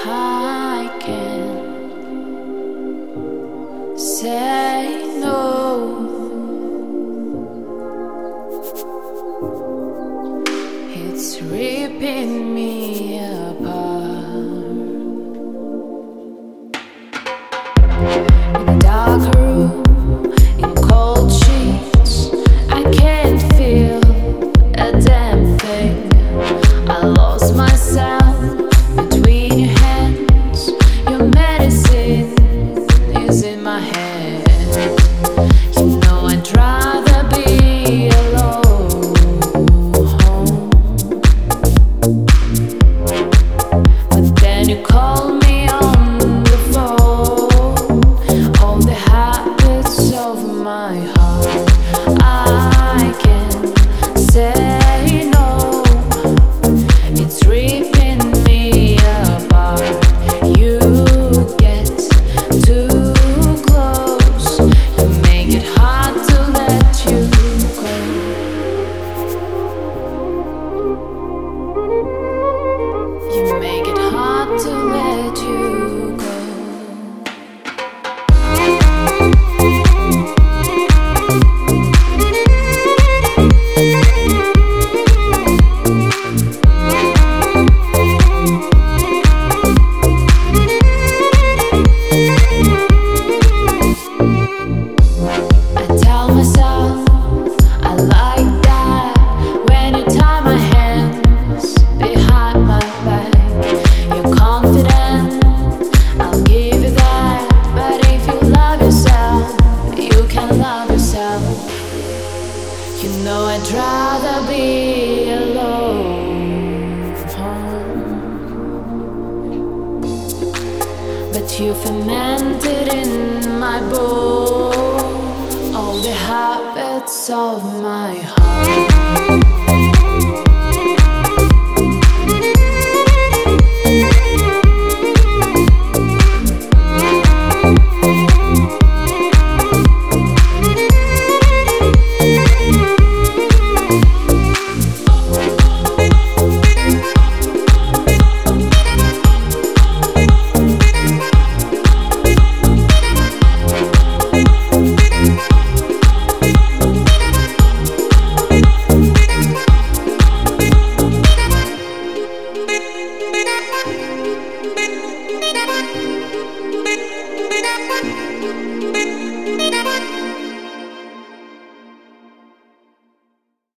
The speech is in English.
I can't say no. It's ripping me apart. In a dark room, in cold sheets, I can't feel a damn thing. I lost myself between your hands. Your medicine is in my head. You know I'd rather be alone, but then you call me on the phone. All the habits of my heart, I can't say no. It's ripping me apart. You get too close. You make it hard to let you go. You make it hard to let you go. I tell myself I like that when you tie my hands behind my back. You're confident, I'll give you that. But if you love yourself, you can love yourself. You know I'd rather be alone, but you fermented in my bones all the habits of my heart.